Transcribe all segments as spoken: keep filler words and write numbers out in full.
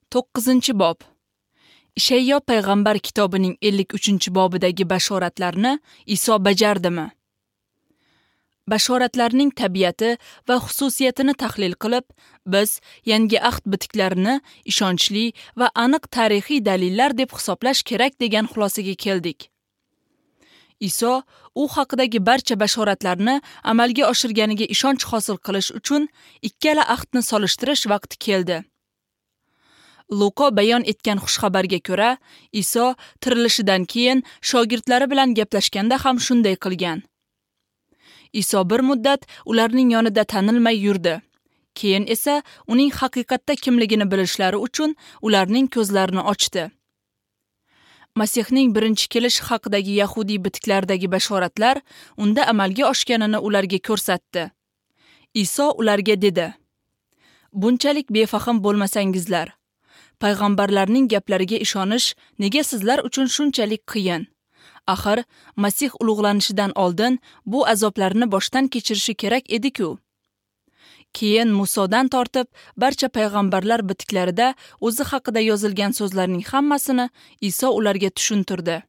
to'qqizinchi bob. Ishayyo payg'ambar kitobining ellik uchinchi bobidagi bashoratlarni Iso bajardimi? Bashoratlarning tabiati va xususiyatini tahlil qilib, biz yangi ahd bitiklarini ishonchli va aniq tarixiy dalillar deb hisoblash kerak degan xulosaga keldik. Iso u haqidagi barcha bashoratlarni amalga oshirganiga ishonch hosil qilish uchun ikkala ahdni solishtirish vaqti keldi. Luko bayon etgan xushxabarga ko'ra, Iso tirilishidan keyin shogirdlari bilan gaplashganda ham shunday qilgan. Iso bir muddat ularning yonida tanilmay yurdi. Keyin esa uning haqiqatda kimligini bilishlari uchun ularning ko'zlarini ochdi. Masihning birinchi kelishi haqidagi yahudiy bitiklardagi bashoratlar unda amalga oshganini ularga ko'rsatdi. Iso ularga dedi: "Bunchalik befahm bo'lmasangizlar. Payg'ambarlarning gaplariga ishonish nega sizlar uchun shunchalik qiyin? Axir Masih ulug'lanishidan oldin bu azoblarni boshdan kechirishi kerak edi-ku." Keyin Musodan tortib barcha payg'ambarlar bitiklarida o'zi haqida yozilgan so'zlarning hammasini Iso ularga tushuntirdi.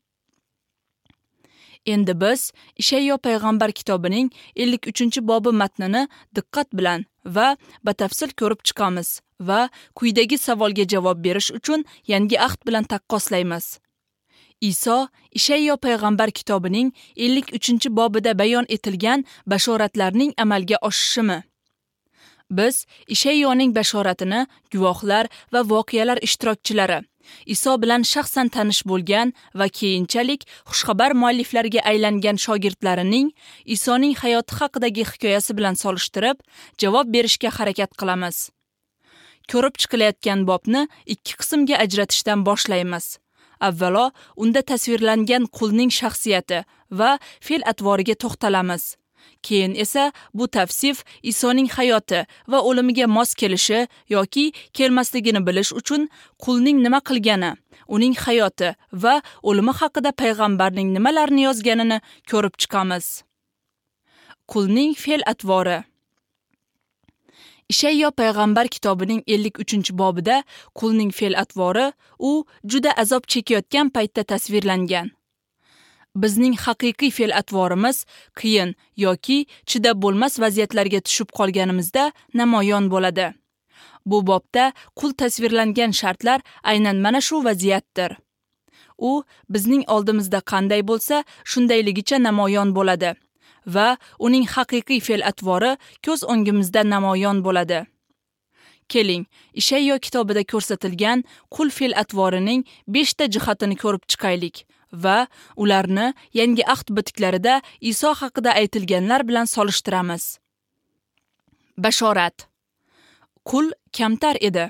Endi biz Ishayyo payg'ambar kitobining ellik uchinchi bobi matnini diqqat bilan va batafsil ko'rib chiqamiz va quyidagi savolga javob berish uchun yangi ahd bilan taqqoslaymiz. Iso Ishayyo payg'ambar kitobining ellik uchinchi bobida bayon etilgan bashoratlarning amalga oshishimi? Biz Ishayyoning bashoratini guvohlar va voqealar ishtirokchilari, Iso bilan shaxsan tanish bo'lgan va keyinchalik xushxabar mualliflariga aylangan shogirdlarining Isoning hayoti haqidagi hikoyasi bilan solishtirib, javob berishga harakat qilamiz. Ko'rib chiqilayotgan bobni ikki qismga ajratishdan boshlaymiz. Avvalo, unda tasvirlangan qulning shaxsiyati va fe'l-atvoriga to'xtalamiz. Keyin esa bu tavsif Isoning hayoti va o'limiga mos kelishi yoki kelmasligini bilish uchun qulning nima qilgani, uning hayoti va o'limi haqida payg'ambarning nimalarni yozganini ko'rib chiqamiz. Qulning fe'l-atvori. Ishayyo payg'ambar kitobining ellik uchinchi bobida qulning fe'l-atvori u juda azob chekayotgan paytda tasvirlangan. Bizning haqiqiy fe'l-atvorimiz qiyin yoki chidab bo'lmas vaziyatlarga tushib qolganimizda namoyon bo'ladi. Bu bobda qul tasvirlangan shartlar aynan mana shu vaziyatdir. U bizning oldimizda qanday bo'lsa, shundayligicha namoyon bo'ladi va uning haqiqiy fe'l-atvori ko'z o'ngimizda namoyon bo'ladi. Keling, Ishayyo kitobida ko'rsatilgan qul fe'l-atvorining beshta jihatini ko'rib chiqaylik va ularni yangi ahd bitiklarida Iso haqida aytilganlar bilan solishtiramiz. Bashorat. Qul kamtar edi.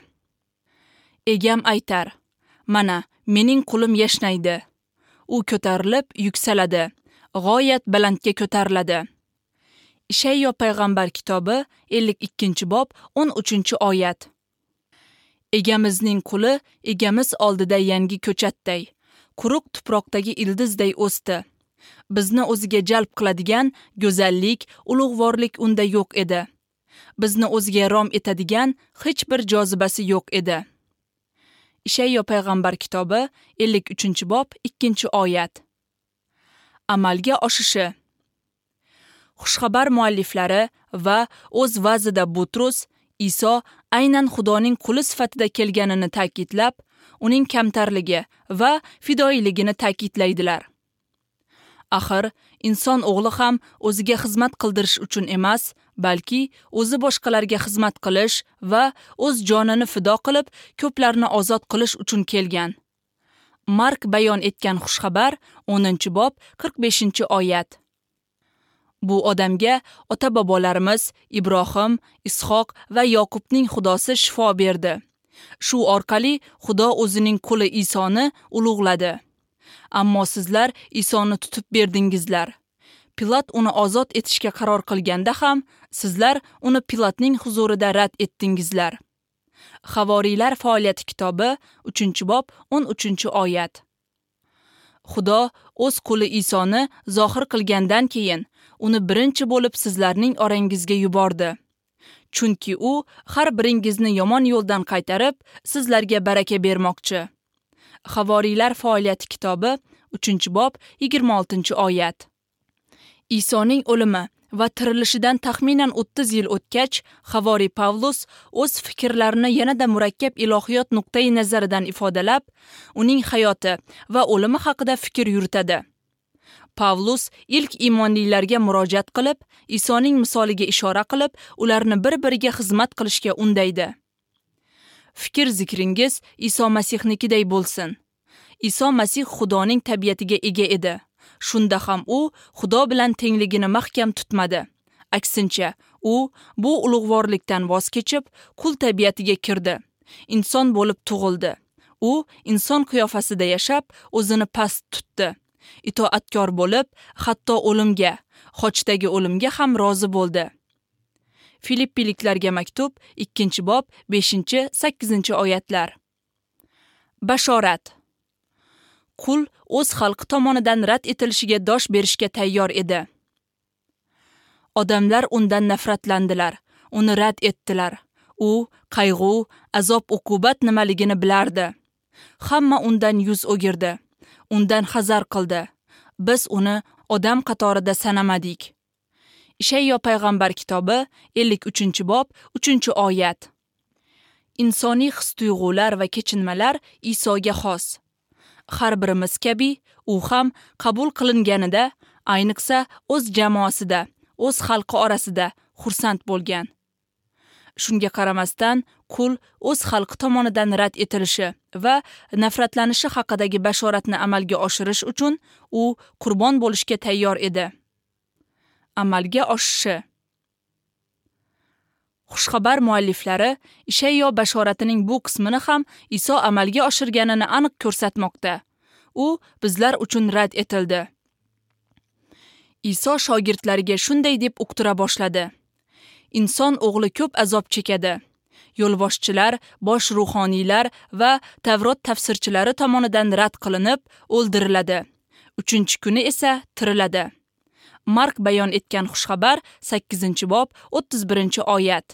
Egam aytar: "Mana, mening qulim yashnaydi. U ko'tarilib yuksaladi, g'oyat balandga ko'tariladi." Ishayyo payg'ambar kitobi ellik ikkinchi bob o'n uchinchi oyat. Egamizning quli egamiz oldida yangi ko'chatday, quruq tuproqdagi ildizday o'sdi. Bizni o'ziga jalb qiladigan go'zallik, ulug'vorlik unda yo'q edi. Bizni o'ziga rom etadigan hech bir jozibasi yo'q edi. Ishayyo payg'ambar kitobi ellik uchinchi bob ikkinchi oyat. Amalga oshishi. Xushxabar mualliflari va o'z va'zida Butrus Iso aynan Xudoning quli sifatida kelganini ta'kidlab, uning kamtarligi va fidoyiligini ta'kidlaydilar. Axir inson o'g'li ham o'ziga xizmat qildirish uchun emas, balki o'zi boshqalarga xizmat qilish va o'z jonini fido qilib, ko'plarni ozod qilish uchun kelgan. Mark bayon etgan xushxabar o'ninchi bob qirq beshinchi oyat. Bu odamga ota-bobolarimiz Ibrohim, Ishoq va Yoqubning Xudosi shifo berdi. Shu orqali Xudo o'zining quli Isoni ulug'ladi. Ammo sizlar Isoni tutib berdingizlar. Pilat uni ozod etishga qaror qilganda ham sizlar uni Pilatning huzurida rad etdingizlar. Havoriylar faoliyati kitobi uchinchi bob o'n uchinchi oyat. Xudo o'z quli Isoni zohir qilgandan keyin uni birinchi bo'lib sizlarning orangizga yubordi. chunki u har biringizni yomon yo'ldan qaytarib, sizlarga baraka bermoqchi. Havoriylar faoliyati kitobi, uchinchi bob, yigirma oltinchi oyat. Isoning o'limi va tirilishidan taxminan o'ttiz yil o'tgach, Havoriy Pavlus o'z fikrlarini yanada murakkab ilohiyot nuqtai nazaridan ifodalab, uning hayoti va o'limi haqida fikr yuritadi. Pavlus ilk iymonlilarga murojaat qilib, Isoning misoliga ishora qilib, ularni bir-biriga xizmat qilishga undaydi. Fikr zikringiz Iso Masihnikiday bo'lsin. Iso Masih Xudoning tabiatiga ega edi. Shunda ham u Xudo bilan tengligini mahkam tutmadi. Aksincha, u bu ulug'vorlikdan voz kechib, qul tabiatiga kirdi. Inson bo'lib tug'ildi. U inson qiyofasida yashab, o'zini past tutdi. Itoatkor bo'lib, hatto o'limga, xochdagi o'limga ham rozi bo'ldi. Filippiliklarga maktub, ikkinchi bob, beshinchi sakkizinchi oyatlar. Bashorat. Qul o'z xalqi tomonidan rad etilishiga dosh berishga tayyor edi. Odamlar undan nafratlandilar, uni rad etdilar. U qayg'u, azob-uqubat nimaligini bilardi. Hamma undan yuz o'girdi, undan hazar qildi. Biz uni odam qatorida sanamadik. Ishayyo payg'ambar kitobi, ellik uchinchi bob, uchinchi oyat. Insoniy his-tuyg'ular va kechinmalar Isoga xos. Har birimiz kabi, u ham qabul qilinganida, ayniqsa o'z jamoasida, o'z xalqi orasida xursand bo'lgan. Shunga qaramasdan, qul o'z xalqi tomonidan rad etilishi va nafratlanishi haqidagi bashoratni amalga oshirish uchun u qurbon bo'lishga tayyor edi. Amalga oshishi. Xushxabar mualliflari Ishayyo bashoratining bu qismini ham Iso amalga oshirganini aniq ko'rsatmoqda. U bizlar uchun rad etildi. Iso shogirdlariga shunday deb uqtira boshladi. Inson o'g'li ko'p azob chekadi. Yo'lboshchilar, bosh ruhoniylar va Tavrot tafsirchilari tomonidan rad qilinib, o'ldiriladi. Uchinchi kuni esa tiriladi. Mark bayon etgan xushxabar sakkizinchi bob, o'ttiz birinchi oyat.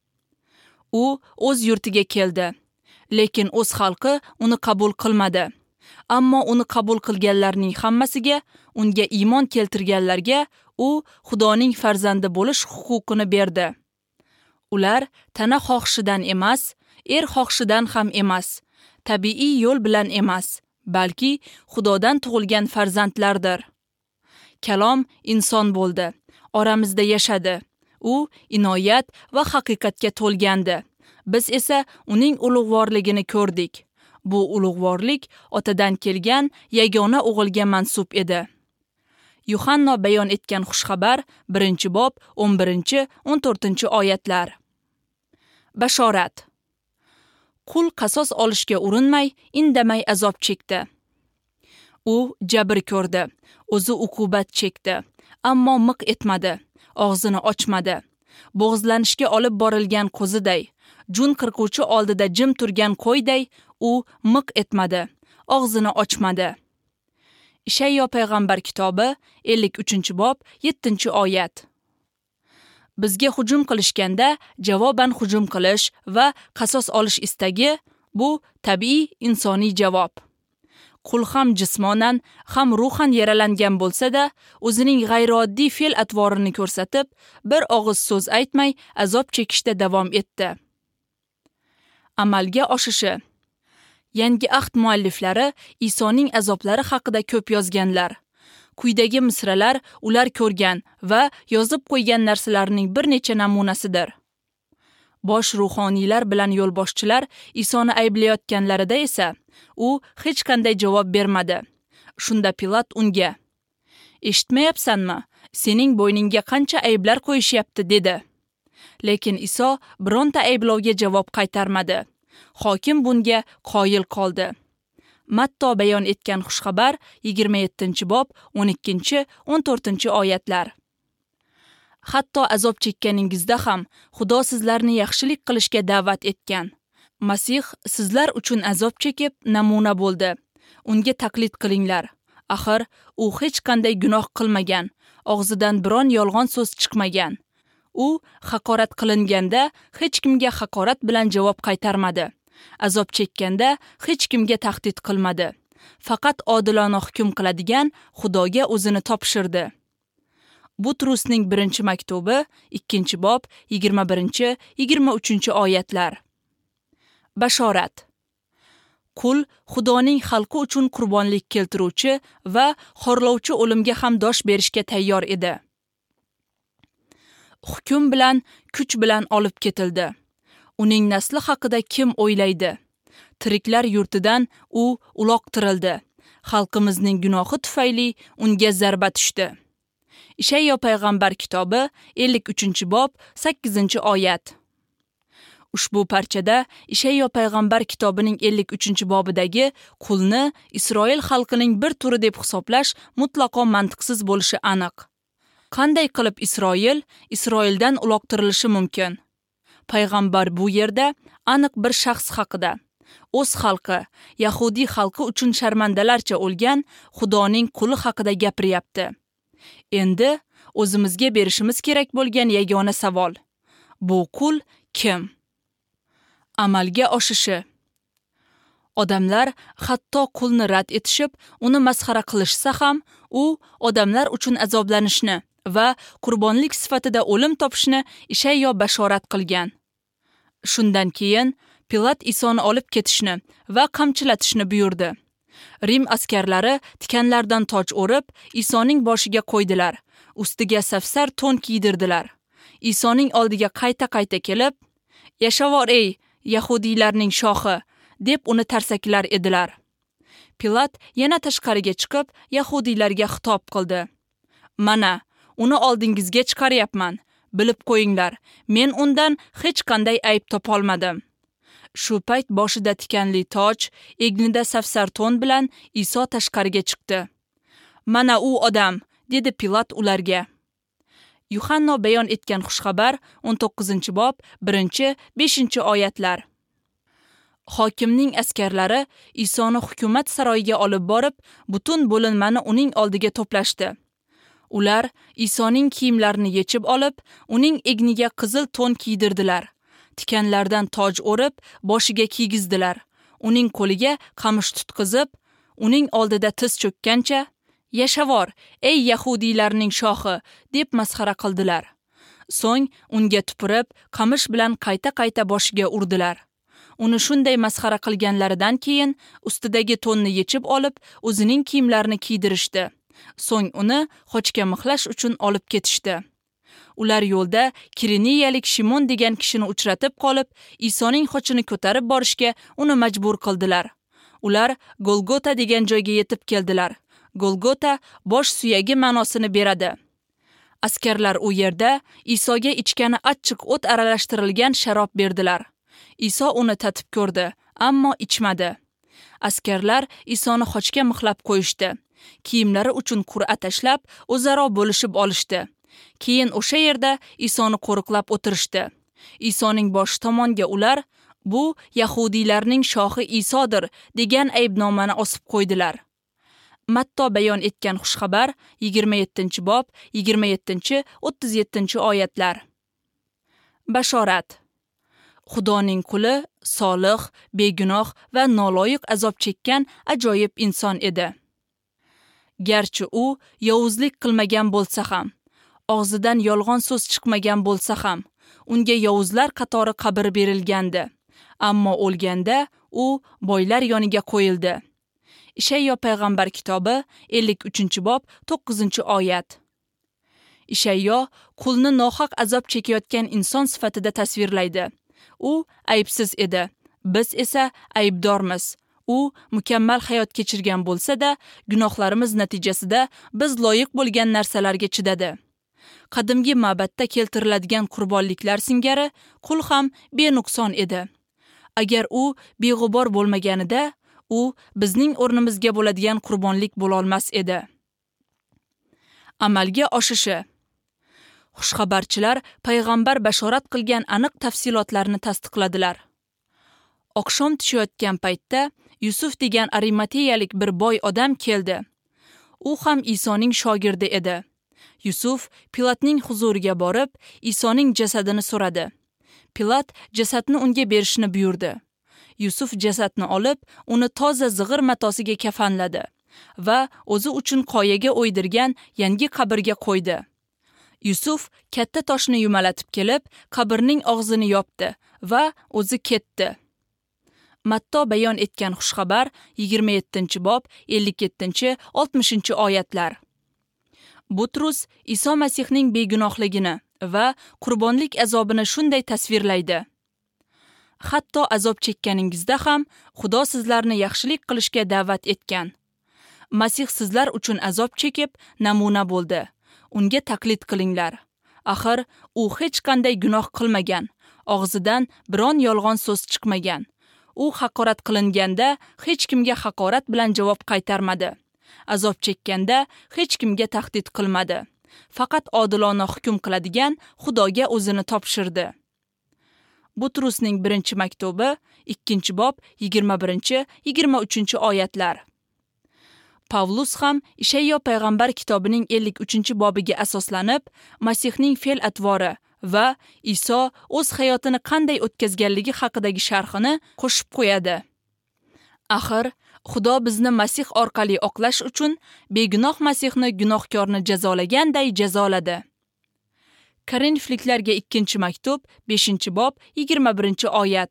U o'z yurtiga keldi, lekin o'z xalqi uni qabul qilmadi. Ammo uni qabul qilganlarning hammasiga, unga iymon keltirganlarga u Xudoning farzandi bo'lish huquqini berdi. Ular tana xohishidan emas, er xohishidan ham emas, tabiiy yo'l bilan emas, balki Xudodan tug'ilgan farzandlardir. Kalom inson bo'ldi, oramizda yashadi. U inoyat va haqiqatga to'lgandi. Biz esa uning ulug'vorligini ko'rdik. Bu ulug'vorlik otadan kelgan yagona o'g'ilga mansub edi. Yuhanno bayon etgan xushxabar birinchi bob, o'n birinchi o'n to'rtinchi oyatlar. Bashorat. Qul qasos olishga urinmay, indamay azob chekdi. U jabr ko'rdi, o'zi uqubat chekdi, ammo miq etmadi, og'zini ochmadi. Bo'g'izlanishga olib borilgan qo'ziday, jun qirquvchi oldida jim turgan qo'yday, u miq etmadi, og'zini ochmadi. Ishayyo payg'ambar kitobi, ellik uchinchi bob, yettinchi oyat. Bizga hujum qilishganda javoban hujum qilish va qasos olish istagi bu tabiiy insoniy javob. Qul ham jismonan, ham ruhan yaralangan bo'lsa-da, o'zining g'ayrioddiy fe'l-atvorini ko'rsatib, bir og'iz so'z aytmay azob chekishda davom etdi. Amalga oshishi. Yangi ahd mualliflari Isoning azoblari haqida ko'p yozganlar. Quyidagi misralar ular ko'rgan va yozib qo'ygan narsalarning bir necha namunasidir. Bosh ruhoniylar bilan yo'lboshchilar Isoni ayblayotganlarida esa u hech qanday javob bermadi. Shunda Pilat unga: "Eshitmayapsanmi? Sening bo'yningga qancha ayblar qo'yishyapti", dedi. Lekin Iso bironta ayblovga javob qaytarmadi. Hokim bunga qoyil qoldi. Matto bayon etgan xushxabar yigirma yettinchi bob, o'n ikkinchi o'n to'rtinchi oyatlar. Hatto azob chekkaningizda ham Xudo sizlarni yaxshilik qilishga da'vat etgan. Masih sizlar uchun azob chekib namuna bo'ldi. Unga taqlid qilinglar. Axir u hech qanday gunoh qilmagan, og'zidan biron yolg'on so'z chiqmagan. U haqorat qilinganda hech kimga haqorat bilan javob qaytarmadi. Azob chekkanda hech kimga tahdid qilmadi. Faqat odilona hukm qiladigan Xudoga o'zini topshirdi. Butrusning birinchi maktubi, ikkinchi bob, yigirma birinchi yigirma uchinchi oyatlar. Bashorat. Qul Xudoning xalqi uchun qurbonlik keltiruvchi va xorlovchi o'limga ham dosh berishga tayyor edi. Hukm bilan, kuch bilan olib ketildi. Uning nasli haqida kim o'ylaydi? Tiriklar yurtidan u uloqtirildi. Xalqimizning gunohi tufayli unga zarba tushdi. Ishayyo payg'ambar kitobi ellik uchinchi bob, sakkizinchi oyat. Ushbu parchada Ishayyo payg'ambar kitobining ellik uchinchi bobidagi qulni Isroil xalqining bir turi deb hisoblash mutlaqo mantiqsiz bo'lishi aniq. Qanday qilib Isroil Isroildan uloqtirilishi mumkin? Payg'ambar bu yerda aniq bir shaxs haqida, o'z xalqi, Yahudiy xalqi uchun sharmandalarcha o'lgan Xudoning quli haqida gapiryapti. Endi o'zimizga berishimiz kerak bo'lgan yagona savol: bu qul kim? Amalga oshishi. Odamlar hatto qulni rad etishib, uni masxara qilishsa ham, u odamlar uchun azoblanishni va qurbonlik sifatida o'lim topishni Ishayyo bashorat qilgan. Shundan keyin Pilat Isoni olib ketishni va qamchilatishni buyurdi. Rim askarlari tikanlardan toj o'rib, Isoning boshiga qo'ydilar. Ustiga safsar to'n kiydirdilar. Isoning oldiga qayta-qayta kelib, "Yashavor ey, Yahudiylarning shohi!" deb uni tarsaklar edilar. Pilat yana tashqariga chiqib, Yahudiylarga xitob qildi. "Mana, uni oldingizga chiqaryapman. Bilib qo'yinglar, men undan hech qanday ayb topolmadim." Shu payt boshida tikanli toj, egnida safsar to'n bilan Iso tashqariga chiqdi. "Mana u odam", dedi Pilat ularga. Yuhanno bayon etgan xushxabar o'n to'qqizinchi bob, birinchi beshinchi oyatlar. Hokimning askarlari Isoni hukumat saroyiga olib borib, butun bo'linmani uning oldiga to'plashdi. Ular Isoning kiyimlarini yechib olib, uning egniga qizil to'n kiydirdilar. Tikanlardan toj o'rib, boshiga kiygizdilar. Uning qo'liga qamish tutqizib, uning oldida tiz cho'kkancha, "Yashavor, ey Yahudiylarning shohi!" deb masxara qildilar. So'ng unga tupurib, qamish bilan qayta-qayta boshiga urdilar. Uni shunday masxara qilganlaridan keyin ustidagi to'nni yechib olib, o'zining kiyimlarini kiydirishdi. So'ng uni xochga mixlash uchun olib ketishdi. Ular yo'lda Kiriniyalik Shimon degan kishini uchratib qolib, Isoning xochini ko'tarib borishga uni majbur qildilar. Ular Golgota degan joyga yetib keldilar. Golgota bosh suyagi ma'nosini beradi. Askarlar u yerda Isoga ichgani achchiq o't aralashtirilgan sharob berdilar. Iso uni tatib ko'rdi, ammo ichmadi. Askarlar Isoni xochga mixlab qo'yishdi. Kiyimlari uchun qur'a tashlab, o'zaro bo'lishib olishdi. Keyin o'sha yerda Isoni qo'riqlab o'tirishdi. Isoning boshi tomonga ular "Bu Yahudiylarning shohi Isodir" degan aybnomani osib qo'ydilar. Matto bayon etgan xushxabar yigirma yettinchi bob, yigirma yettinchi o'ttiz yettinchi oyatlar. Bashorat. Xudoning quli solih, begunoh va noloyiq azob chekkan ajoyib inson edi. Garchi u yovuzlik qilmagan bo'lsa ham, og'zidan yolg'on so'z chiqmagan bo'lsa ham, unga yovuzlar qatori qabr berilgandi. Ammo o'lganda u boylar yoniga qo'yildi. Ishayyo payg'ambar kitobi ellik uchinchi bob, to'qqizinchi oyat. Ishayyo qulni nohaq azob chekayotgan inson sifatida tasvirlaydi. U aybsiz edi, biz esa aybdormiz. U mukammal hayot kechirgan bo'lsa-da, gunohlarimiz natijasida biz loyiq bo'lgan narsalarga chidadi. Qadimgi ma'batda keltiriladigan qurbonliklar singari qul ham benuqson edi. Agar u beg'ubor bo'lmaganida, u bizning o'rnimizga bo'ladigan qurbonlik bo'lolmas edi. Amalga oshishi. Xushxabarchilar payg'ambar bashorat qilgan aniq tafsilotlarni tasdiqladilar. Oqshom tushayotgan paytda Yusuf degan Arimateyalik bir boy odam keldi. U ham Isoning shogirdi edi. Yusuf Pilatning huzuriga borib, Isoning jasadini so'radi. Pilat jasadni unga berishni buyurdi. Yusuf jasadni olib, uni toza zig'ir matosiga kafanladi va o'zi uchun qoyaga o'ydirgan yangi qabrga qo'ydi. Yusuf katta toshni yumalatib kelib, qabrning og'zini yopdi va o'zi ketdi. Matto bayon etgan xushxabar yigirma yettinchi bob ellik yettinchi oltmishinchi oyatlar. Butrus Iso Masihning begunohligini va qurbonlik azobini shunday tasvirlaydi. Hatto azob chekkaningizda ham Xudo sizlarni yaxshilik qilishga da'vat etgan. Masih sizlar uchun azob chekib namuna bo'ldi. Unga taqlid qilinglar. Axir u hech qanday gunoh qilmagan, og'zidan biron yolg'on so'z chiqmagan. U haqorat qilinganda hech kimga haqorat bilan javob qaytarmadi. Azob chekkanda hech kimga tahdid qilmadi. Faqat odilona hukm qiladigan Xudoga o'zini topshirdi. Butrusning birinchi maktubi, ikkinchi bob, yigirma birinchi yigirma uchinchi oyatlar. Pavlus ham Ishayyo payg'ambar kitobining ellik uchinchi bobiga asoslanib, Masihning fe'l-atvori va Iso o'z hayotini qanday o'tkazganligi haqidagi sharhini qo'shib qo'yadi. Axir Xudo bizni Masih orqali oqlash uchun begunoh Masihni gunohkorni jazolaganday jazoladi. Korinfliklarga ikkinchi maktub, beshinchi bob, yigirma birinchi oyat.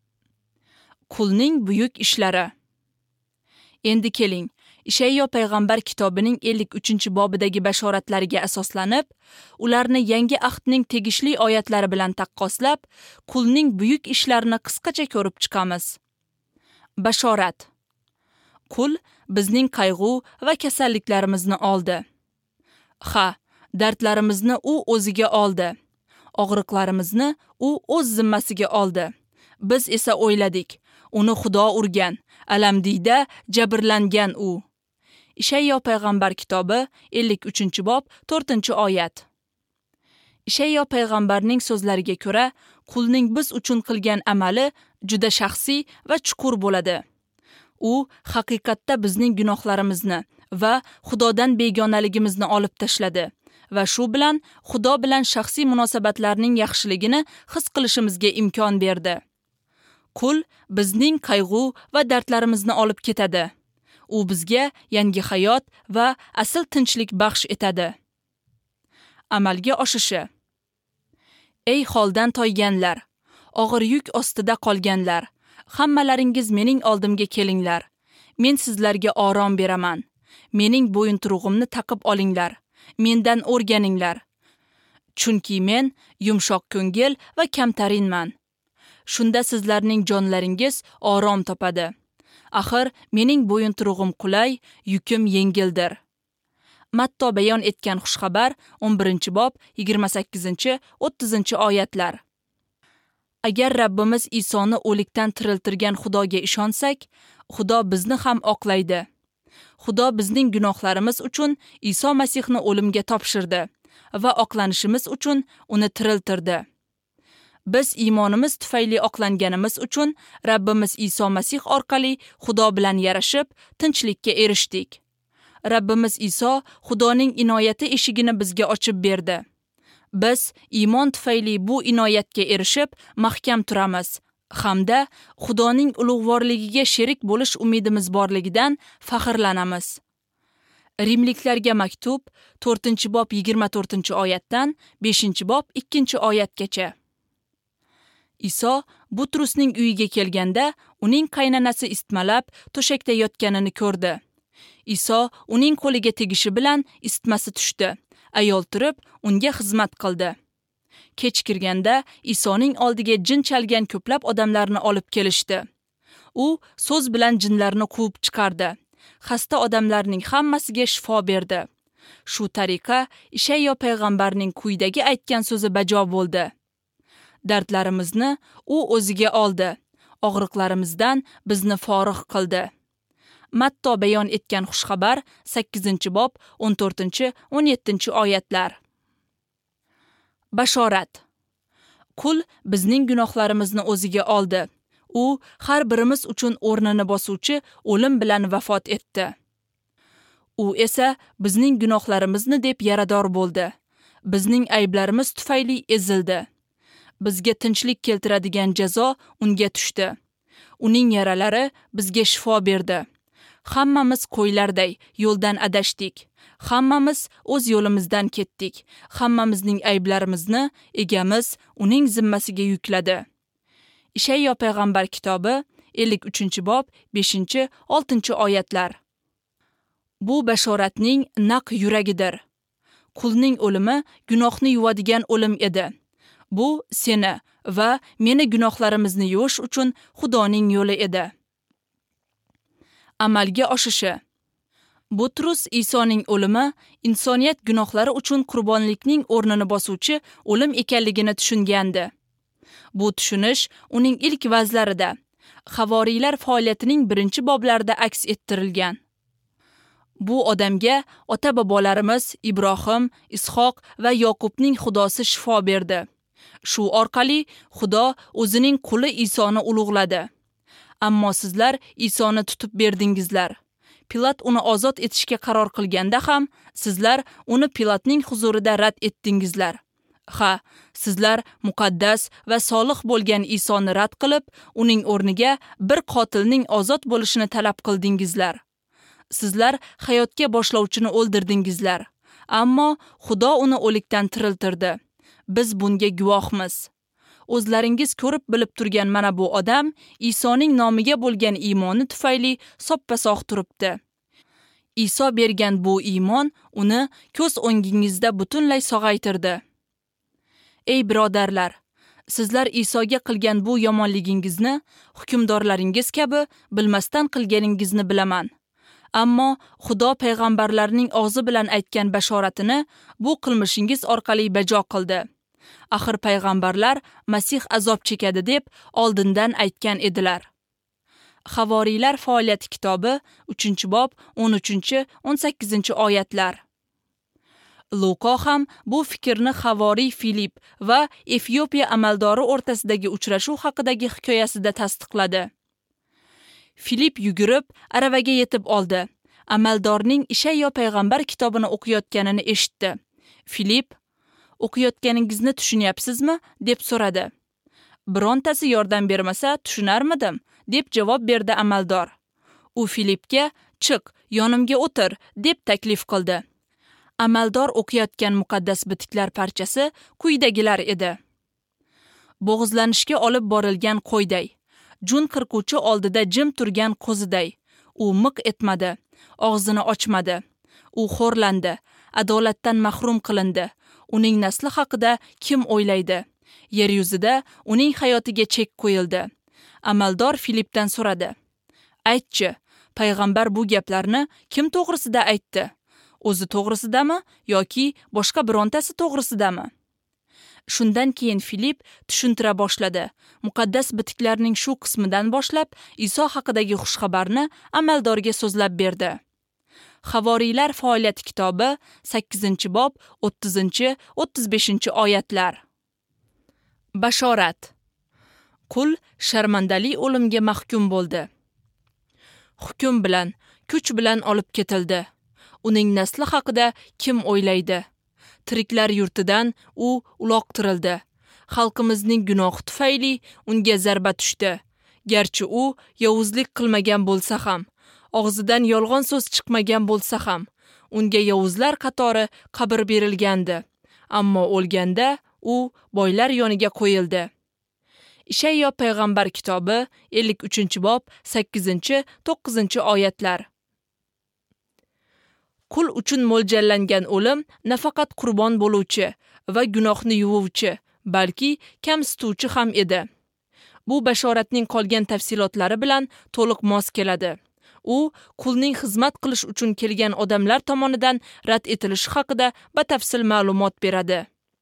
Qulning buyuk ishlari. Endi keling, Ishayyo payg'ambar kitobining ellik uchinchi bobidagi bashoratlariga asoslanib, ularni yangi ahdning tegishli oyatlari bilan taqqoslab, qulning buyuk ishlarini qisqacha ko'rib chiqamiz. Bashorat. Qul bizning qayg'u va kasalliklarimizni oldi. Ha, dardlarimizni u o'ziga oldi. Og'riqlarimizni u o'z zimmasiga oldi. Biz esa o'yladik, uni Xudo urgan, alamdiyda jabrlangan u. Ishayyo payg'ambar kitobi ellik uchinchi bob to'rtinchi oyat. Ishayyo payg'ambarning so'zlariga ko'ra, qulning biz uchun qilgan amali juda shaxsiy va chuqur bo'ladi. U haqiqatda bizning gunohlarimizni va Xudodan begonaligimizni olib tashladi va shu bilan Xudo bilan shaxsiy munosabatlarning yaxshiligini his qilishimizga imkon berdi. Qul bizning qayg'u va dardlarimizni olib ketadi. U bizga yangi hayot va asl tinchlik baxsh etadi. Amalga oshishi. Ey holdan toyganlar, og'ir yuk ostida qolganlar, hammalaringiz mening oldimga kelinglar. Men sizlarga orom beraman. Mening bo'yinturug'imni taqib olinglar. Mendan o'rganinglar. Chunki men yumshoq ko'ngil va kamtarinman. Shunda sizlarning jonlaringiz orom topadi. Axir mening bo'yinturug'im qulay, yukim yengildir. Matto bayon etgan xushxabar o'n birinchi bob yigirma sakkizinchi o'ttizinchi oyatlar. Agar Rabbimiz Isoni o'likdan tiriltirgan Xudoga ishonsak, Xudo bizni ham oqlaydi. Xudo bizning gunohlarimiz uchun Iso Masihni o'limga topshirdi va oqlanishimiz uchun uni tiriltirdi. Biz iymonimiz tufayli oqlanganimiz uchun Rabbimiz Iso Masih orqali Xudo bilan yarashib, tinchlikka erishdik. Rabbimiz Iso Xudoning inoyati eshigini bizga ochib berdi. Biz iymon tufayli bu inoyatga erishib, mahkam turamiz hamda Xudoning ulug'vorligiga sherik bo'lish umidimiz borligidan faxrlanamiz. Rimliklarga maktub to'rtinchi bob yigirma to'rtinchi oyatdan beshinchi bob ikkinchi oyatgacha. Iso Butrusning uyiga kelganda uning qaynanasi isitmalab to'shakda yotganini ko'rdi. Iso uning qo'liga tegishi bilan isitmasi tushdi. Ayol turib unga xizmat qildi. Kech kirganda Isoning oldiga jin chalgan ko'plab odamlarni olib kelishdi. U so'z bilan jinlarni quvib chiqardi. Xasta odamlarning hammasiga shifo berdi. Shu tariqa Ishayyo payg'ambarning quyidagi aytgan so'zi bajo bo'ldi. Dardlarimizni u o'ziga oldi. Og'riqlarimizdan bizni forig' qildi. Matto bayon etgan xushxabar sakkizinchi bob o'n to'rtinchi o'n yettinchi oyatlar. Bashorat. Qul bizning gunohlarimizni o'ziga oldi. U har birimiz uchun o'rnini bosuvchi o'lim bilan vafot etdi. U esa bizning gunohlarimizni deb yarador bo'ldi. Bizning ayblarimiz tufayli ezildi. Bizga tinchlik keltiradigan jazo unga tushdi. Uning yaralari bizga shifo berdi. Hammamiz qo'ylarday yo'ldan adashdik. Hammamiz o'z yo'limizdan ketdik. Hammamizning ayblarimizni egamiz uning zimmasiga yukladi. Ishayyo payg'ambar kitobi ellik uchinchi bob beshinchi oltinchi oyatlar. Bu bashoratning naq yuragidir. Qulning o'limi gunohni yuvadigan o'lim edi. Bu seni va meni gunohlarimizni yuvish uchun Xudoning yo'li edi. Amalga oshishi. Butrus Isoning o'limi insoniyat gunohlari uchun qurbonlikning o'rnini bosuvchi o'lim ekanligini tushungandi. Bu tushunish uning ilk va'zlarida, Havoriylar faoliyatining birinchi boblarida aks ettirilgan. Bu odamga ota-bobolarimiz Ibrohim, Ishoq va Yoqubning Xudosi shifo berdi. Shu orqali Xudo o'zining quli Isoni ulug'ladi. Ammo sizlar Isoni tutib berdingizlar. Pilat uni ozod etishga qaror qilganda ham sizlar uni Pilatning huzurida rad etdingizlar. Ha, sizlar muqaddas va solih bo'lgan Isoni rad qilib, uning o'rniga bir qotilning ozod bo'lishini talab qildingizlar. Sizlar hayotga boshlovchini o'ldirdingizlar. Ammo Xudo uni o'likdan tiriltirdi. Biz bunga guvohmiz. O'zlaringiz ko'rib bilib turgan mana bu odam Isoning nomiga bo'lgan iymoni tufayli soppa-sog' turibdi. Iso bergan bu iymon uni ko'z o'ngingizda butunlay sog'aytirdi. Ey birodarlar, sizlar Isoga qilgan bu yomonligingizni hukmdorlaringiz kabi bilmasdan qilganingizni bilaman. Ammo Xudo payg'ambarlarning og'zi bilan aytgan bashoratini bu qilmishingiz orqali bajo qildi. Axir payg'ambarlar Masih azob chekadi deb oldindan aytgan edilar. Havoriylar faoliyati kitobi uchinchi bob o'n uchinchi o'n sakkizinchi oyatlar. Luqo ham bu fikrni Havoriy Filip va Efiopiya amaldori o'rtasidagi uchrashuv haqidagi hikoyasida tasdiqladi. Filip yugurib aravaga yetib oldi. Amaldorning Ishayyo payg'ambar kitobini o'qiyotganini eshitdi. Filip, o'qiyotganingizni tushunyapsizmi? deb so'radi. Birontasi yordam bermasa tushunarmidim, deb javob berdi amaldor. U Filipga, chiq, yonimga o'tir, deb taklif qildi. Amaldor o'qiyotgan muqaddas bitiklar parchasi quyidagilar edi. Bo'g'izlanishga olib borilgan qo'yday, jun qirquvchi oldida jim turgan qo'ziday, u miq etmadi, og'zini ochmadi. U xo'rlandi, adolatdan mahrum qilindi. Uning nasli haqida kim o'ylaydi? Yer yuzida uning hayotiga chek qo'yildi. Amaldor Filipdan so'radi. Aytchi, payg'ambar bu gaplarni kim to'g'risida aytdi? O'zi to'g'risidami yoki boshqa birontasi to'g'risidami? Shundan keyin Filip tushuntira boshladi. Muqaddas bitiklarning shu qismidan boshlab Iso haqidagi xushxabarni amaldorga so'zlab berdi. Havoriylar faoliyati kitobi sakkizinchi bob o'ttizinchi o'ttiz beshinchi oyatlar. Bashorat. Qul sharmandali o'limga mahkum bo'ldi. Hukm bilan, kuch bilan olib ketildi. Uning nasli haqida kim o'ylaydi? Tiriklar yurtidan u uloqtirildi. Xalqimizning gunohi tufayli unga zarba tushdi. Garchi u yovuzlik qilmagan bo'lsa ham, og'zidan yolg'on so'z chiqmagan bo'lsa ham, unga yovuzlar qatori qabr berilgandi. Ammo o'lganda u boylar yoniga qo'yildi. Ishayyo payg'ambar kitobi ellik uchinchi bob sakkizinchi to'qqizinchi oyatlar. Qul uchun mo'ljallangan o'lim nafaqat qurbon bo'luvchi va gunohni yuvuvchi, balki kamsituvchi ham edi. Bu bashoratning qolgan tafsilotlari bilan to'liq mos keladi. U qulning xizmat qilish uchun kelgan odamlar tomonidan rad etilishi haqida batafsil ma'lumot beradi.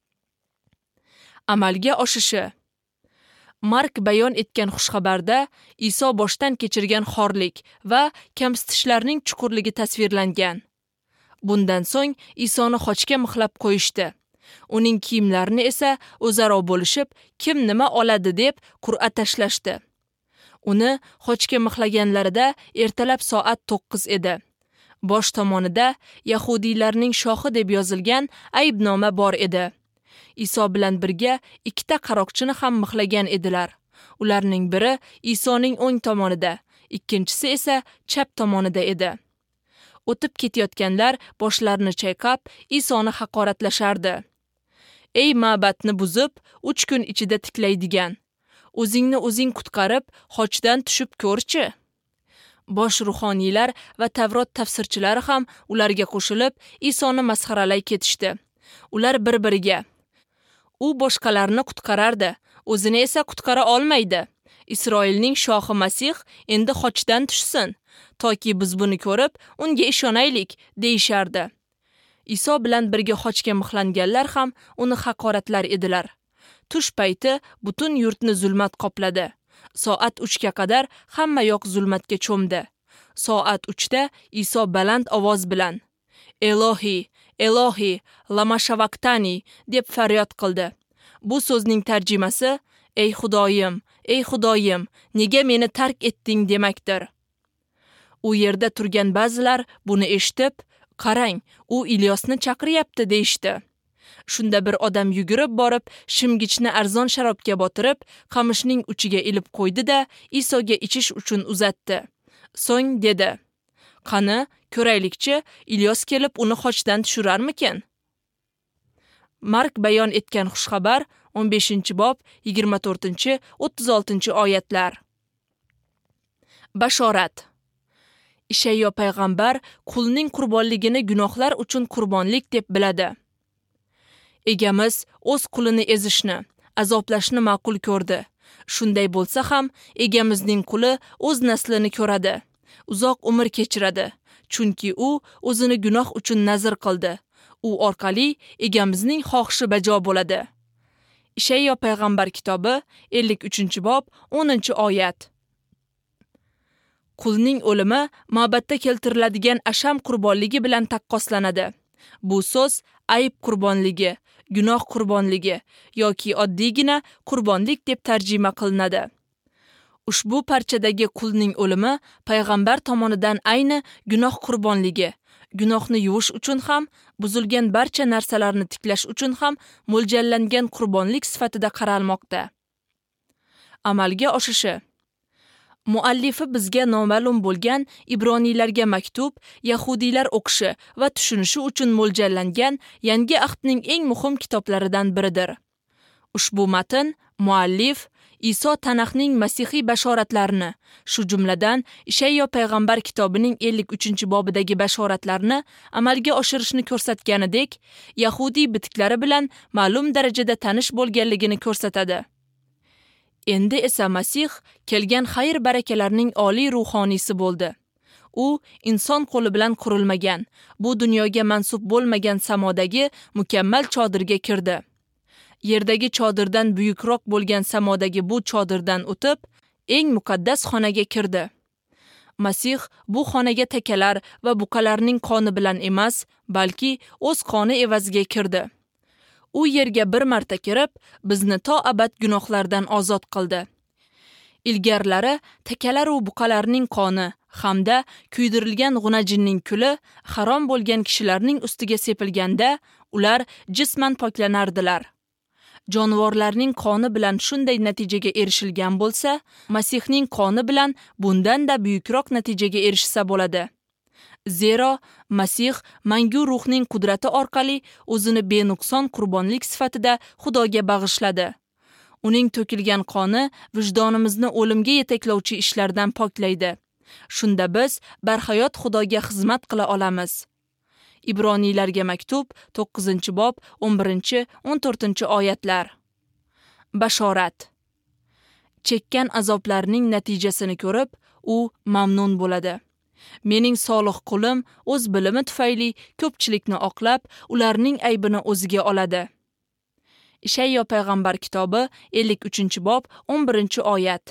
Amalga oshishi. Mark bayon etgan xushxabarda Iso boshdan kechirgan xorlik va kamsitishlarning chuqurligi tasvirlangan. Bundan so'ng Isoni xochga mixlab qo'yishdi. Uning kiyimlarini esa o'zaro bo'lishib, kim nima oladi deb qur'a tashlashdi. Uni xochga mixlaganlarida ertalab soat to'qqiz edi. Bosh tomonida Yahudiylarning shohi deb yozilgan aybnoma bor edi. Iso bilan birga ikkita qaroqchini ham mixlagan edilar. Ularning biri Isoning o'ng tomonida, ikkinchisi esa chap tomonida edi. O'tib ketayotganlar boshlarini chayqab, Isoni haqoratlashardi. Ey ma'batni buzib, uch kun ichida tiklaydigan, o'zingni o'zing qutqarib, xochdan tushib ko'rchi. Bosh ruhoniylar va Tavrot tafsirchilari ham ularga qo'shilib, Isoni masxaralay ketishdi. Ular bir-biriga: u boshqalarni qutqarardi, o'zini esa qutqara olmaydi. Isroilning shohi Masih endi xochdan tushsin, toki biz buni ko'rib, unga ishonaylik, deyishardi. Iso bilan birga xochga mixlanganlar ham uni haqoratlar edilar. Tush payti butun yurtni zulmat qopladi. Soat uchga qadar hamma yoq zulmatga cho'mdi. Soat uchda Iso baland ovoz bilan: Elohi, Elohi, lama shavaqtani deb faryod qildi. Bu so'zning tarjimasi ey Xudoyim, ey Xudoyim, nega meni tark etding demakdir. U yerda turgan ba'zilar buni eshitib, qarang, u Ilyosni chaqiryapti deyishdi. Shunda bir odam yugurib borib, shimgichni arzon sharobga botirib, qamishning uchiga ilib qo'ydi-da, Isoga ichish uchun uzatdi. So'ng dedi: qani, ko'raylikchi, Ilyos kelib uni xochdan tushirarmikin? Mark bayon etgan xushxabar o'n beshinchi bob yigirma to'rtinchi o'ttiz oltinchi oyatlar. Bashorat. Ishayyo payg'ambar qulning qurbonligini gunohlar uchun qurbonlik deb biladi. Egamiz o'z qulini ezishni, azoblashni ma'qul ko'rdi. Shunday bo'lsa ham, egamizning quli o'z naslini ko'radi, uzoq umr kechiradi, chunki u o'zini gunoh uchun nazr qildi. U orqali egamizning xohishi bajo bo'ladi. Ishayyo payg'ambar kitobi ellik uchinchi bob o'ninchi oyat. Qulning o'limi ma'batda keltiriladigan asham qurbonligi bilan taqqoslanadi. Bu so'z ayb qurbonligi, gunoh qurbonligi yoki oddiygina qurbonlik deb tarjima qilinadi. Ushbu parchadagi qulning o'limi payg'ambar tomonidan ayni gunoh qurbonligi, gunohni yuvish uchun ham, buzilgan barcha narsalarni tiklash uchun ham mo'ljallangan qurbonlik sifatida qaralmoqda. Amalga oshishi. Muallifi bizga noma'lum bo'lgan Ibroniylarga maktub, Yahudiylar o'qishi va tushunishi uchun mo'ljallangan Yangi ahdning eng muhim kitoblaridan biridir. Ushbu matn muallif Iso Tanahning masihiy bashoratlarini, shu jumladan Ishayyo payg'ambar kitobining ellik uchinchi bobidagi bashoratlarni amalga oshirishni ko'rsatganidek, Yahudiy bitiklari bilan ma'lum darajada tanish bo'lganligini ko'rsatadi. Endi esa Masih kelgan xayr barakalarning oliy ruhoniysi bo'ldi. U inson qo'li bilan qurilmagan, bu dunyoga mansub bo'lmagan samodagi mukammal chodirga kirdi. Yerdagi chodirdan buyukroq bo'lgan samodagi bu chodirdan o'tib, eng muqaddas xonaga kirdi. Masih bu xonaga takalar va buqalarning qoni bilan emas, balki o'z qoni evaziga kirdi. U yerga bir marta kirib, bizni to abad gunohlardan ozod qildi. Ilgarlari takalar va buqalarning qoni hamda kuydirilgan g'unajinning kuli harom bo'lgan kishilarning ustiga sepilganda, ular jisman poklanardilar. Jonivorlarning qoni bilan shunday natijaga erishilgan bo'lsa, Masihning qoni bilan bundan-da buyukroq natijaga erishsa bo'ladi. Zero Masih mangu ruhning qudrati orqali o'zini benuqson qurbonlik sifatida Xudoga bag'ishladi. Uning to'kilgan qoni vijdonimizni o'limga yetaklovchi ishlardan poklaydi. Shunda biz barhayot Xudoga xizmat qila olamiz. Ibroniylarga maktub to'qqizinchi bob o'n birinchi o'n to'rtinchi oyatlar. Bashorat. Chekkan azoblarning natijasini ko'rib, u mamnun bo'ladi. Mening solih qulim o'z bilimi tufayli ko'pchilikni oqlab, ularning aybini o'ziga oladi. Ishayyo payg'ambar kitobi ellik uchinchi bob o'n birinchi oyat.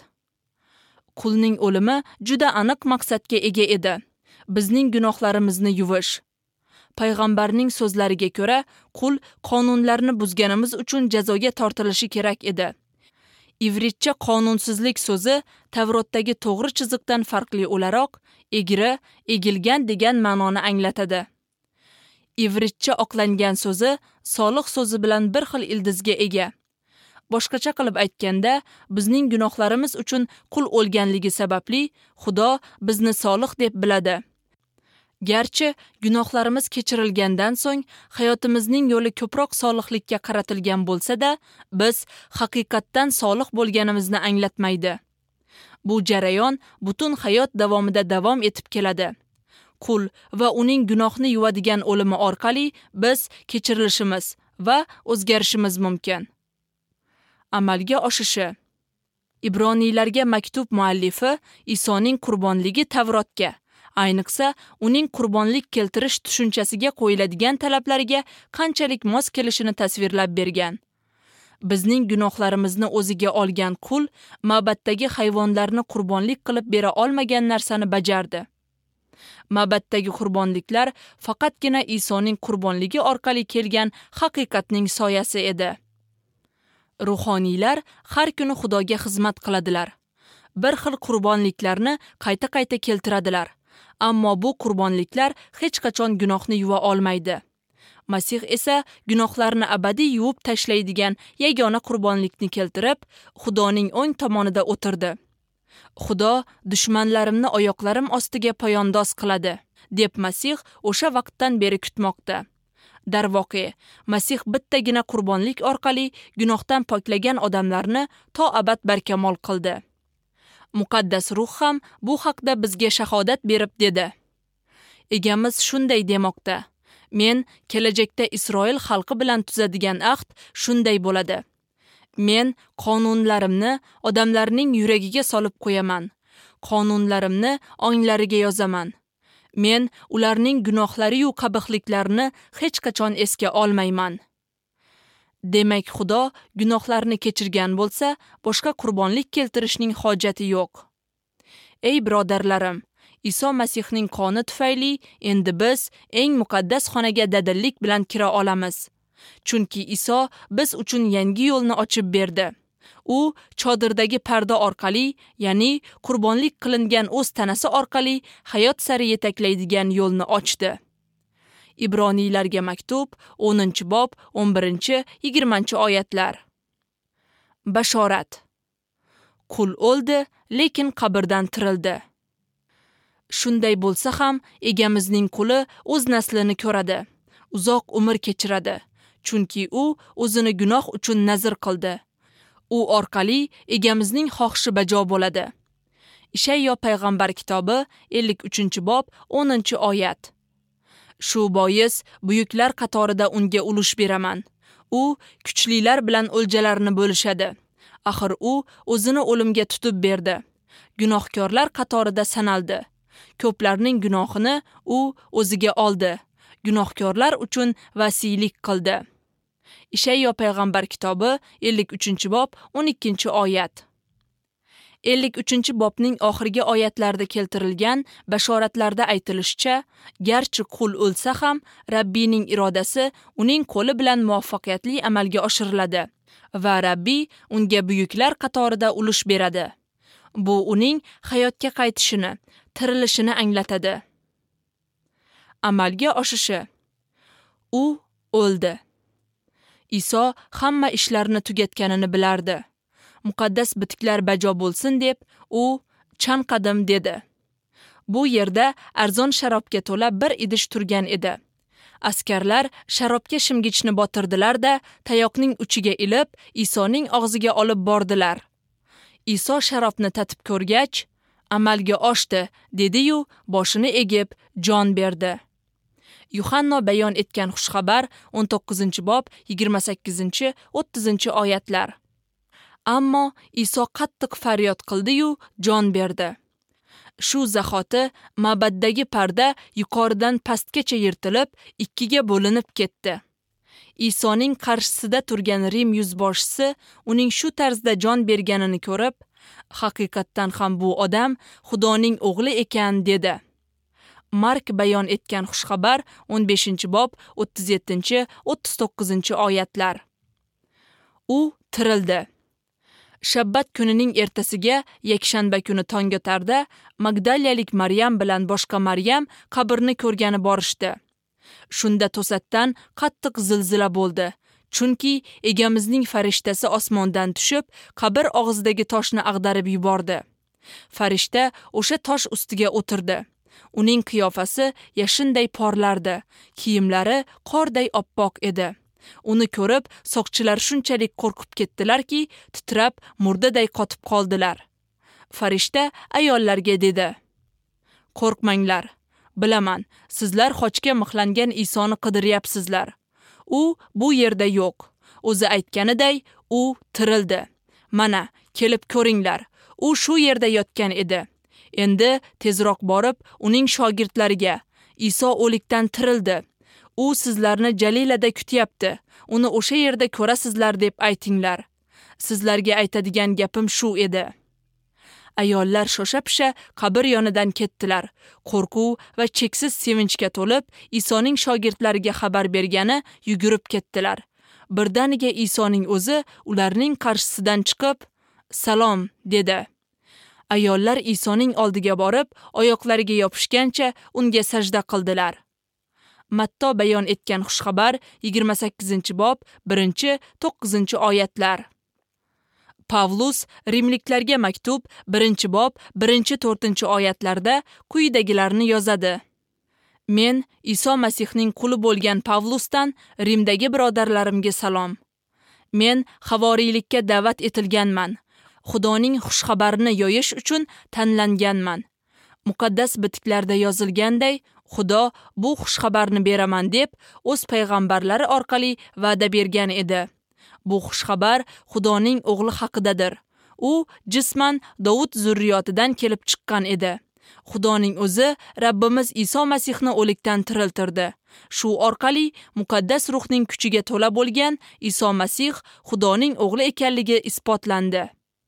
Qulning o'limi juda aniq maqsadga ega edi. Bizning gunohlarimizni yuvish. Payg'ambarning so'zlariga ko'ra, qul qonunlarni buzganimiz uchun jazoga tortilishi kerak edi. Ivritcha qonunsizlik so'zi Tavrotdagi to'g'ri chiziqdan farqli o'laroq egri, egilgan degan ma'noni anglatadi. Ivritcha oqlangan so'zi solih so'zi bilan bir xil ildizga ega. Boshqacha qilib aytganda, bizning gunohlarimiz uchun qul o'lganligi sababli Xudo bizni solih deb biladi. Garchi gunohlarimiz kechirilgandan so'ng hayotimizning yo'li ko'proq solihlikka qaratilgan bo'lsa-da, biz haqiqatdan solih bo'lganimizni anglatmaydi. Bu jarayon butun hayot davomida davom etib keladi. Qul va uning gunohni yuvadigan o'limi orqali biz kechirilishimiz va o'zgarishimiz mumkin. Amalga oshishi. Ibroniylarga maktub muallifi Isoning qurbonligi Tavrotga, ayniqsa uning qurbonlik keltirish tushunchasiga qo'yiladigan talablarga qanchalik mos kelishini tasvirlab bergan. Bizning gunohlarimizni o'ziga olgan qul ma'batdagi hayvonlarni qurbonlik qilib bera olmagan narsani bajardi. Ma'batdagi qurbonliklar faqatgina Isoning qurbonligi orqali kelgan haqiqatning soyasi edi. Ruhoniylar har kuni Xudoga xizmat qiladilar. Bir xil qurbonliklarni qayta-qayta keltiradilar. Ammo bu qurbonliklar hech qachon gunohni yuva olmaydi. Masih esa gunohlarni abadiy yuvib tashlaydigan yagona qurbonlikni keltirib, Xudoning o'ng tomonida o'tirdi. Xudo dushmanlarimni oyoqlarim ostiga poyandoz qiladi, deb Masih o'sha vaqtdan beri kutmoqda. Darvoqe, Masih bittagina qurbonlik orqali gunohdan poklagan odamlarni to abad barkamol qildi. Muqaddas ruh ham bu haqda bizga shahodat berib dedi. Egamiz shunday demoqda. Men kelajakda Isroil xalqi bilan tuzadigan ahd shunday bo'ladi. Men qonunlarimni odamlarning yuragiga solib qo'yaman. Qonunlarimni onglariga yozaman. Men ularning gunohlari yu qabihliklarini hech qachon esga olmayman. Demak, Xudo gunohlarni kechirgan bo'lsa, boshqa qurbonlik keltirishning hojati yo'q. Ey birodarlarim, Iso Masihning qoni tufayli endi biz eng muqaddas xonaga dadillik bilan kira olamiz. Chunki Iso biz uchun yangi yo'lni ochib berdi. U chodirdagi parda orqali, ya'ni qurbonlik qilingan o'z tanasi orqali hayot sari yetaklaydigan yo'lni ochdi. Ibroniylarga maktub o'ninchi bob o'n birinchi yigirmanchi oyatlar. Bashorat. Qul o'ldi, lekin qabrdan tirildi. Shunday bo'lsa ham egamizning quli o'z naslini ko'radi, uzoq umr kechiradi, chunki u o'zini gunoh uchun nazr qildi. U orqali egamizning xohishi bajo bo'ladi. Ishayyo payg'ambar kitobi ellik uchinchi bob o'ninchi oyat. Shu bois buyuklar qatorida unga ulush beraman. U kuchlilar bilan o'ljalarni bo'lishadi. Axir u o'zini o'limga tutib berdi. Gunohkorlar qatorida sanaldi. Ko'plarning gunohini u o'ziga oldi. Gunohkorlar uchun vasiylik qildi. Ishayyo payg'ambar kitobi ellik uchinchi bob o'n ikkinchi oyat. ellik uchinchi bobning oxirgi oyatlarida keltirilgan bashoratlarda aytilishicha, garchi qul o'lsa ham Rabbiyning irodasi uning qo'li bilan muvaffaqiyatli amalga oshiriladi va Rabbiy unga buyuklar qatorida ulush beradi. Bu uning hayotga qaytishini, tirilishini anglatadi. Amalga oshishi. U o'ldi. Iso hamma ishlarni tugatganini bilardi. Muqaddas bitiklar bajo bo'lsin deb, u chanqadim dedi. Bu yerda arzon sharobga to'la bir idish turgan edi. Askarlar sharobga shimgichni botirdilar-da, tayoqning uchiga ilib, Isoning og'ziga olib bordilar. Iso sharobni tatib ko'rgach, amalga oshdi, dedi-yu, boshini egib, jon berdi. Yuhanno bayon etgan xushxabar o'n to'qqizinchi bob yigirma sakkizinchi o'ttizinchi oyatlar. Ammo Iso qattiq faryod qildi-yu, jon berdi. Shu zahoti ma'baddagi parda yuqoridan pastgacha yirtilib, ikkiga bo'linib ketdi. Isoning qarshisida turgan Rim yuzboshchisi uning shu tarzda jon berganini ko'rib, haqiqatdan ham bu odam Xudoning o'g'li ekan dedi. Mark bayon etgan xushxabar o'n beshinchi bob o'ttiz yettinchi o'ttiz to'qqizinchi oyatlar. U tirildi. Shabbat kunining ertasiga, yakshanba kuni tonggatarda Magdaliyalik Maryam bilan boshqa Maryam qabrni ko'rgani borishdi. Shunda to'satdan qattiq zilzila bo'ldi. Chunki egamizning farishtasi osmondan tushib, qabr og'zidagi toshni ag'darib yubordi. Farishta o'sha tosh ustiga o'tirdi. Uning qiyofasi yashinday porlardi, kiyimlari qorday oppoq edi. Uni ko'rib, soqchilar shunchalik qo'rqib ketdilarki, titrab, murdaday qotib qoldilar. Farishta ayollarga dedi: "Qo'rqmanglar. Bilaman, sizlar xochga mixlangan Isoni qidiryapsizlar. U bu yerda yo'q. O'zi aytganiday, u tirildi. Mana, kelib ko'ringlar. U shu yerda yotgan edi. Endi tezroq borib, uning shogirdlariga, Iso o'likdan tirildi. U sizlarni Jalilada kutyapti. Uni o'sha yerda ko'rasizlar deb aytinglar. Sizlarga aytadigan gapim shu edi." Ayollar shosha-pisha qabr yonidan ketdilar. Qo'rquv va cheksiz sevinchga to'lib, Isoning shogirdlariga xabar bergani yugurib ketdilar. Birdaniga Isoning o'zi ularning qarshisidan chiqib, "Salom" dedi. Ayollar Isoning oldiga borib, oyoqlariga yopishgancha unga sajda qildilar. Matto bayon etgan xushxabar yigirma sakkizinchi bob birinchi to'qqizinchi oyatlar. Pavlus Rimliklarga maktub birinchi bob birinchi to'rtinchi oyatlarda quyidagilarni yozadi. Men Iso Masihning quli bo'lgan Pavlusdan Rimdagi birodarlarimga salom. Men havoriylikka da'vat etilganman. Xudoning xushxabarini yoyish uchun tanlanganman. Muqaddas bitiklarda yozilganday, Xudo bu xushxabarni beraman deb o'z payg'ambarlari orqali va'da bergan edi. Bu xushxabar Xudoning o'g'li haqidadir. U jisman Davud zurriyotidan kelib chiqqan edi. Xudoning o'zi Rabbimiz Iso Masihni o'likdan tiriltirdi. Shu orqali muqaddas ruhning kuchiga to'la bo'lgan Iso Masih Xudoning o'g'li ekanligi isbotlandi.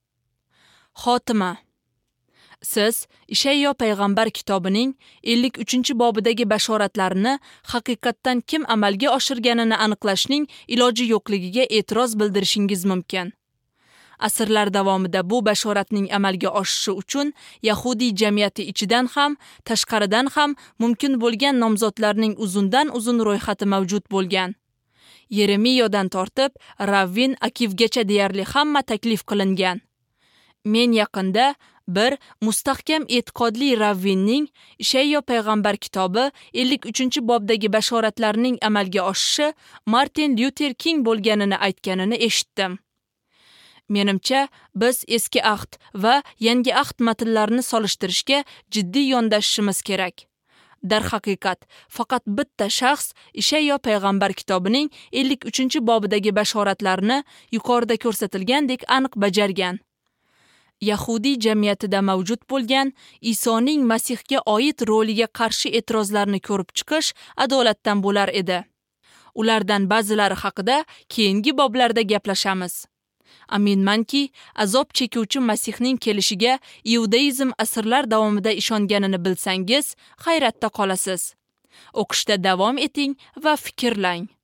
Xotima. Siz Ishayyo payg'ambar kitobining ellik uchinchi bobidagi bashoratlarini haqiqatdan kim amalga oshirganini aniqlashning iloji yo'qligiga e'tiroz bildirishingiz mumkin. Asrlar davomida bu bashoratning amalga oshishi uchun Yahudiy jamiyati ichidan ham, tashqaridan ham mumkin bo'lgan nomzodlarning uzundan uzun ro'yxati mavjud bo'lgan. Yeremiyodan tortib Ravvin Akivgacha deyarli hamma taklif qilingan. Men yaqinda bir mustahkam e'tiqodli ravvinning Ishayyo payg'ambar kitobi ellik uchinchi bobdagi bashoratlarning amalga oshishi Martin Luther King bo'lganini aytganini eshitdim. Menimcha, biz eski ahd va yangi ahd matnlarini solishtirishga jiddiy yondashishimiz kerak. Darhaqiqat, faqat bitta shaxs Ishayyo payg'ambar kitobining ellik uchinchi bobidagi bashoratlarni yuqorida ko'rsatilgandek aniq bajargan. Yahudiy jamiyatida mavjud bo'lgan Isoning Masihga oid roliga qarshi e'tirozlarni ko'rib chiqish adolatdan bo'lar edi. Ulardan ba'zilari haqida keyingi boblarda gaplashamiz. Aminmanki, azob chekuvchi Masihning kelishiga Iudaizm asrlar davomida ishonganini bilsangiz, hayratda qolasiz. O'qishda davom eting va fikrlang.